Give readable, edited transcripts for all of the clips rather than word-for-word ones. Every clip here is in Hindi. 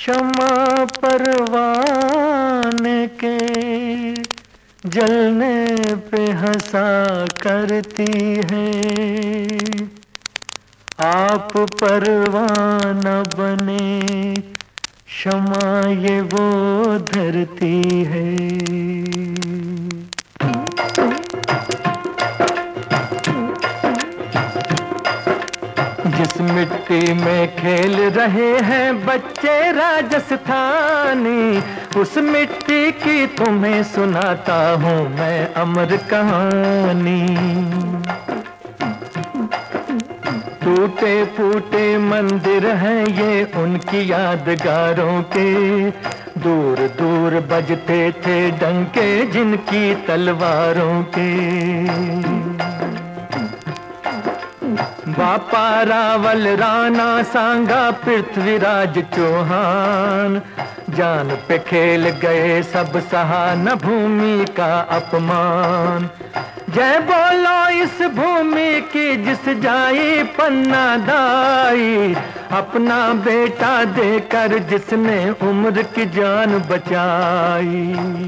शमा परवाने के जलने पे हंसा करती है। आप परवाना बने शमा ये वो धरती है। जिस मिट्टी में खेल रहे हैं बच्चे राजस्थानी, उस मिट्टी की तुम्हें सुनाता हूँ मैं अमर कहानी। टूटे फूटे मंदिर हैं ये उनकी यादगारों के, दूर दूर बजते थे डंके जिनकी तलवारों के। बापा रावल राणा सांगा पृथ्वीराज चौहान, जान पे खेल गए सब सहा न भूमि का अपमान। जय बोलो इस भूमि की जिस जाई पन्ना दाई, अपना बेटा देकर जिसने उम्र की जान बचाई।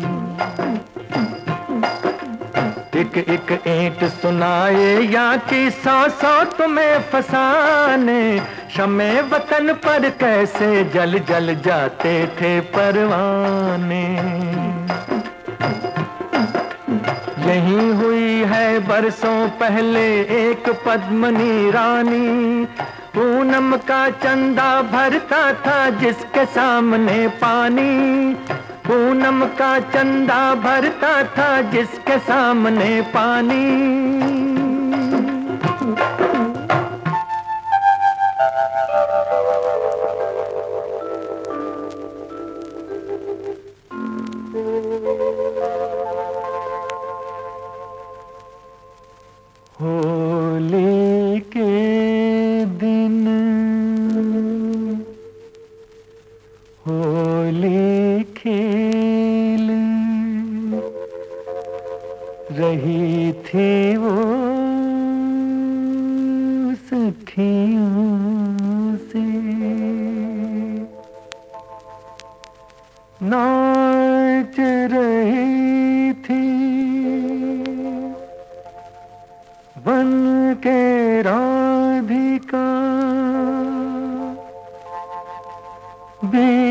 एक एक ईंट सुनाए या कि सौ सौ तुम्हें फसाने, शमे वतन पर कैसे जल जल जाते थे परवाने। यही हुई है बरसों पहले एक पद्मनी रानी, पूनम का चंदा भरता था जिसके सामने पानी। पूनम का चंदा भरता था जिसके सामने पानी। होली के दिन होली खेल रही थी वो सखियों से, नाच रही थी बन के राधिका।